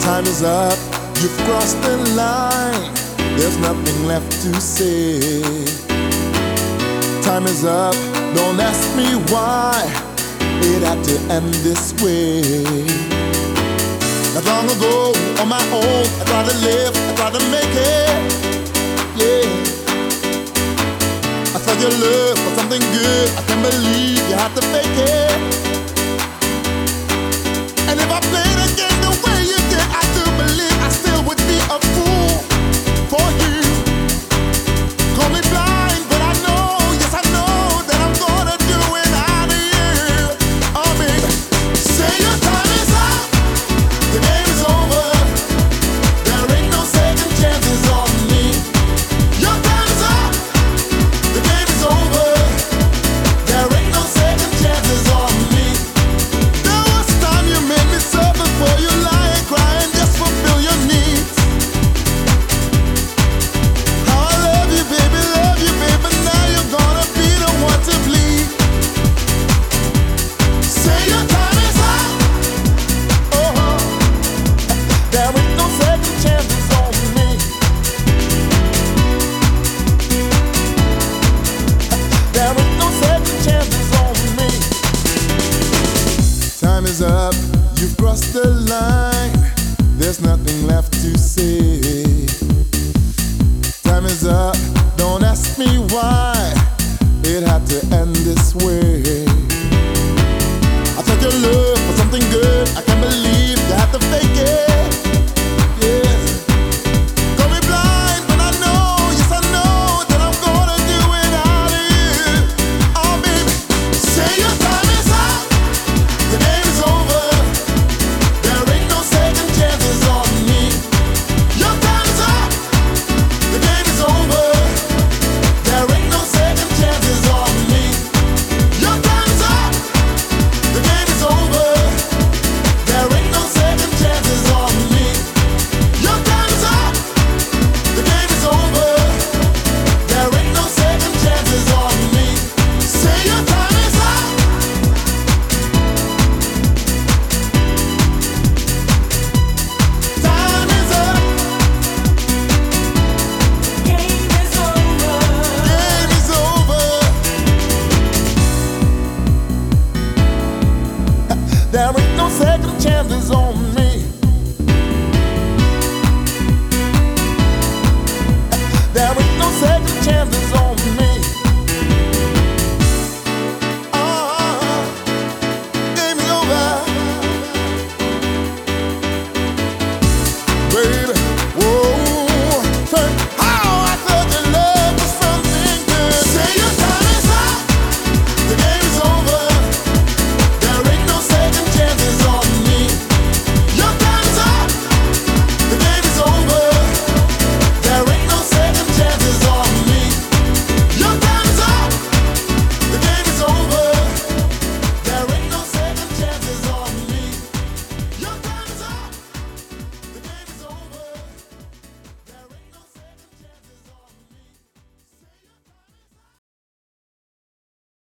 Time is up, you've crossed the line. There's nothing left to say. Time is up, don't ask me why it had to end this way. Not long ago, on my own, I tried to live, I tried to make it. Yeah, I saw your love for something good. I can't believe you had to fake it. And if I played again the way you did, I do believe I still would be a fool for you. Call me blind, but I know, yes I know that I'm gonna do it out of you. Oh baby, say your time is up, the game is over. There ain't no second chances on me. Your time is up, the game is over. There ain't no second chances on me. There was time you made me suffer for you, lying, crying, just fulfill your needs. How I love you, baby, but now you're gonna be the one to bleed. Say your time is up. Oh, there ain't no second chances on me. There ain't no second chances on me. Time is up, you've crossed the line. There's nothing left to